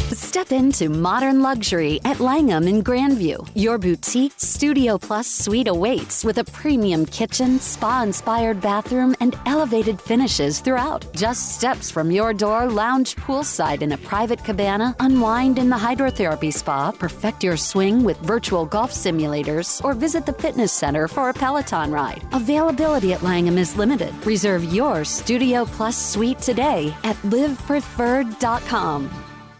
Step into modern luxury at Langham in Grandview. Your boutique Studio Plus suite awaits with a premium kitchen, spa-inspired bathroom, and elevated finishes throughout. Just steps from your door, lounge poolside in a private cabana, unwind in the hydrotherapy spa, perfect your swing with virtual golf simulators, or visit the fitness center for a Peloton ride. Availability at Langham is limited. Reserve your Studio Plus suite today at livepreferred.com.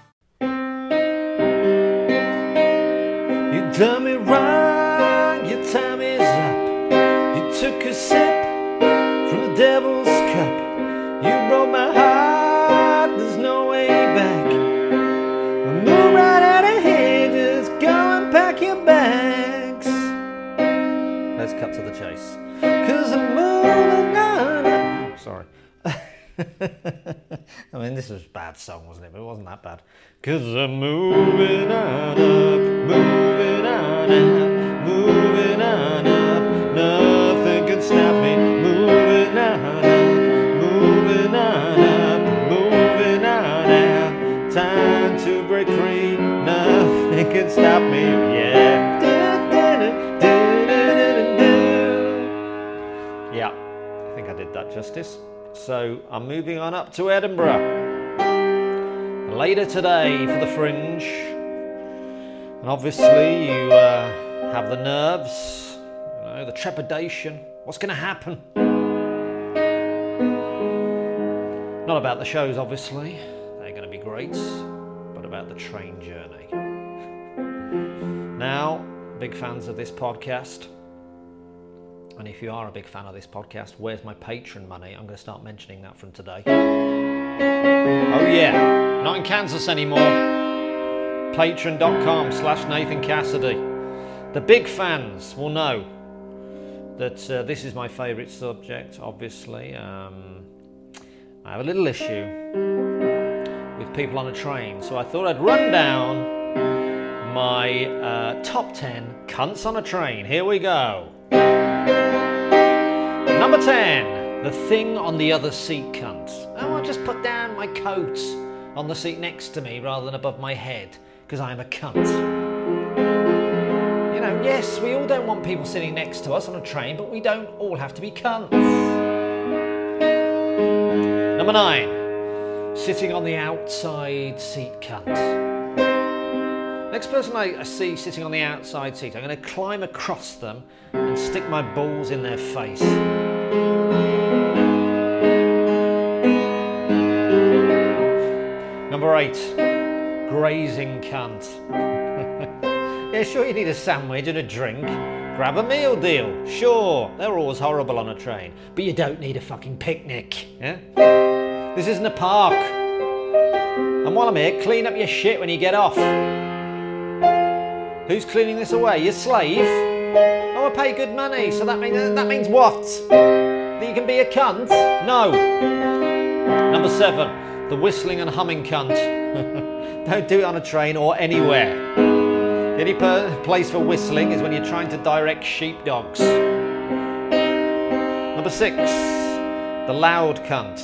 You done me wrong, your time is up. You took a sip from the devil's cup. You broke my heart, there's no way back. Move right out of here, just go and pack your bags. Let's cut to the chase. 'Cause I'm moving on. Sorry. I mean, this was a bad song, wasn't it? But it wasn't that bad. 'Cause I'm moving on up, moving on up, moving on up. Nothing can stop me. Moving on up, moving on up, moving on up. Time to break free. Nothing can stop me. Yeah. Yeah, I think I did that justice. So I'm moving on up to Edinburgh. Later today for the Fringe. And obviously you have the nerves, the trepidation. What's going to happen? Not about the shows, obviously. They're going to be great. But about the train journey. Now, big fans of this podcast. And if you are a big fan of this podcast, where's my Patreon money? I'm going to start mentioning that from today. Oh yeah, not in Kansas anymore. Patreon.com/Nathan Cassidy. The big fans will know that this is my favourite subject, obviously. I have a little issue with people on a train, so I thought I'd run down my top 10 cunts on a train. Here we go. Number 10, the thing on the other seat cunt. Oh, I'll just put down my coat on the seat next to me rather than above my head, because I'm a cunt. You know, yes, we all don't want people sitting next to us on a train, but we don't all have to be cunts. Number 9, sitting on the outside seat cunt. Next person I see sitting on the outside seat, I'm going to climb across them and stick my balls in their face. Number 8, grazing cunt. Yeah, sure, you need a sandwich and a drink. Grab a meal deal. Sure, they're always horrible on a train. But you don't need a fucking picnic. Yeah? This isn't a park. And while I'm here, clean up your shit when you get off. Who's cleaning this away? Your slave? Oh, I pay good money, so that means what? That you can be a cunt? No. Number 7, the whistling and humming cunt. Don't do it on a train or anywhere. The only place for whistling is when you're trying to direct sheepdogs. Number 6, the loud cunt.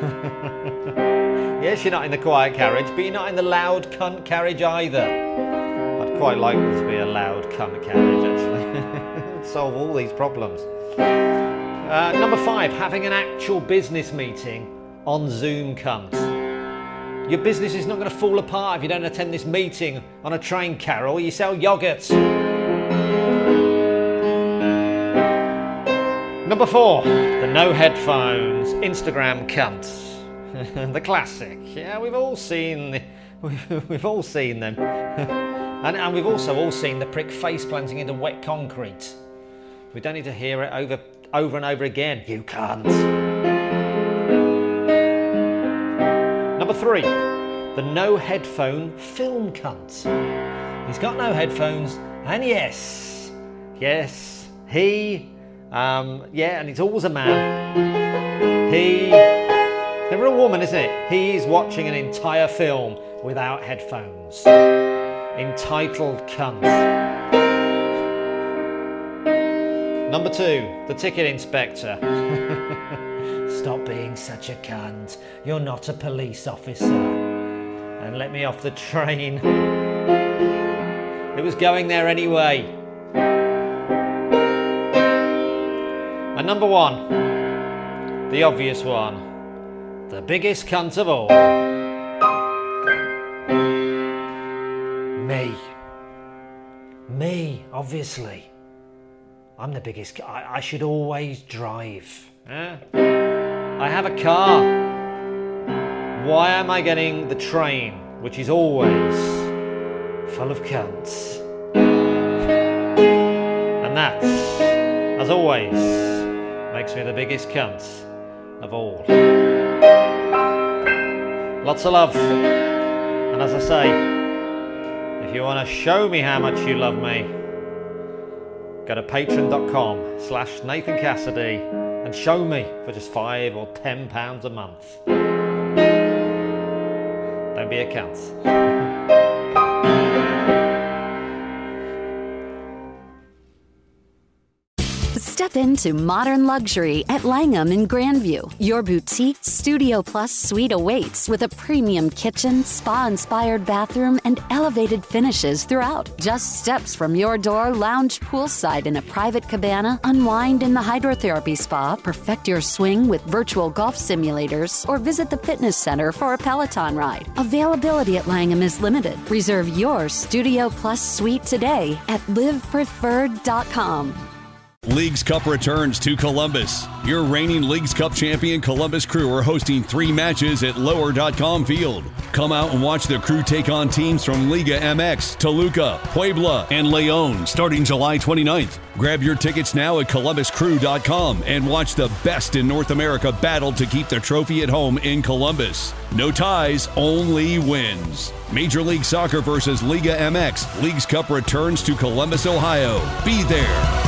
Yes, you're not in the quiet carriage, but you're not in the loud cunt carriage either. Quite like this to be a loud cunt carriage, actually. Solve all these problems. Number 5, having an actual business meeting on Zoom cunt. Your business is not going to fall apart if you don't attend this meeting on a train, Carol. You sell yoghurt. Number 4, the no headphones Instagram cunt. The classic. Yeah, we've all seen them. And we've also all seen the prick face planting into wet concrete. We don't need to hear it over and over again. You can't. Number 3, the no headphone film cunt. He's got no headphones, and yes, he, and it's always a man. Never a woman, isn't it? He is watching an entire film without headphones. Entitled cunt. Number 2, the ticket inspector. Stop being such a cunt. You're not a police officer. and let me off the train. It was going there anyway. And number one, the obvious one, the biggest cunt of all. Me, obviously. I'm the biggest. I should always drive. I have a car. Why am I getting the train, which is always full of cunts? And that, as always, makes me the biggest cunt of all. Lots of love. And as I say, if you want to show me how much you love me, go to patreon.com/Nathan Cassidy and show me for just £5 or £10 a month. Don't be a cunt. Step into modern luxury at Langham in Grandview. Your boutique Studio Plus suite awaits with a premium kitchen, spa-inspired bathroom, and elevated finishes throughout. Just steps from your door, lounge poolside in a private cabana, unwind in the hydrotherapy spa, perfect your swing with virtual golf simulators, or visit the fitness center for a Peloton ride. Availability at Langham is limited. Reserve your Studio Plus suite today at livepreferred.com. Leagues Cup returns to Columbus. Your reigning Leagues Cup champion Columbus Crew are hosting 3 matches at Lower.com Field. Come out and watch the Crew take on teams from Liga MX, Toluca, Puebla, and Leon starting July 29th. Grab your tickets now at columbuscrew.com and watch the best in North America battle to keep the trophy at home in Columbus. No ties, only wins. Major League Soccer versus Liga MX. Leagues Cup returns to Columbus, Ohio. Be there.